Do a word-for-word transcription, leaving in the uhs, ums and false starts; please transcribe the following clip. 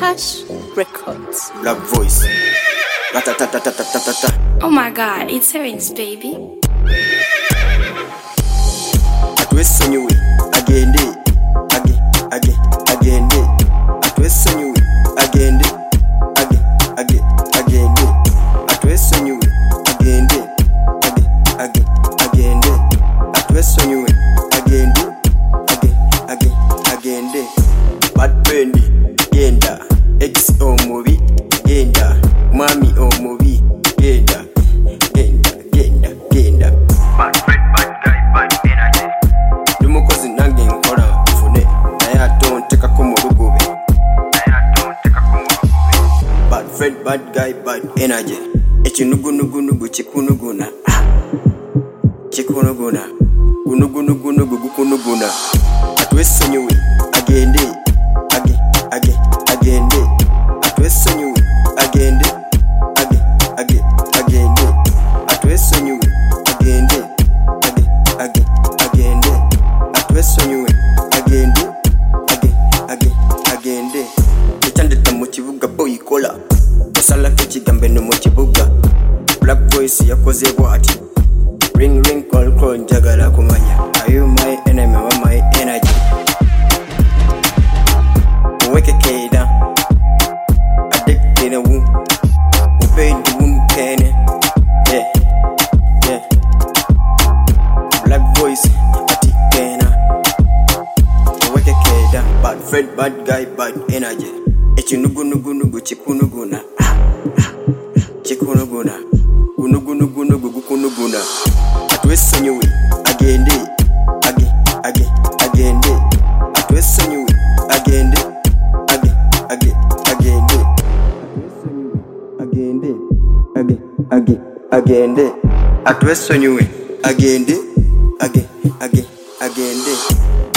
Hush Records. Black voice. Ratatatatatatatata. Oh my god, it's Terence, baby. Atwesonyiwe agende age age agende atwesonyiwe agende age age agende atwesonyiwe agende age age agende atwesonyiwe agende age age agende bad bendi genda ex omubi genda mami omubi genda genda genda genda Bad friend, bad guy, bad energy. Lumukozi nange nkola nfune naye ate onteka ko mu lugube. Naye ate onteka ko mu lugube. Bad friend, bad guy, bad energy. Ekinugunugunugu kikunuguna. Ah. Kikunuguna. Gunugunugunugu gukunuguna. Atwesonyiwe agende age age agende atwesonyiwe agende age age agende atwesonyiwe agende age age agende atwesonyiwe agende age age agende ekyandeta mu kibuga boy kola osala kekigambe no mu kibuga Black voice yakoze bwati ring ring call call njagala kumanya are you my enemy or my energy weke keda addicted wu upaid wu kene yeah yeah Black voice ati kena weke keda bad friend bad guy bad energy ekinugunugunugu kikunuguna ah, ah, kikunuguna gunugunugunugu gukunuguna atwesonyiwe agende age age agende atwesonyiwe agende age age agende agende age age agende atwesonyiwe agende age age agende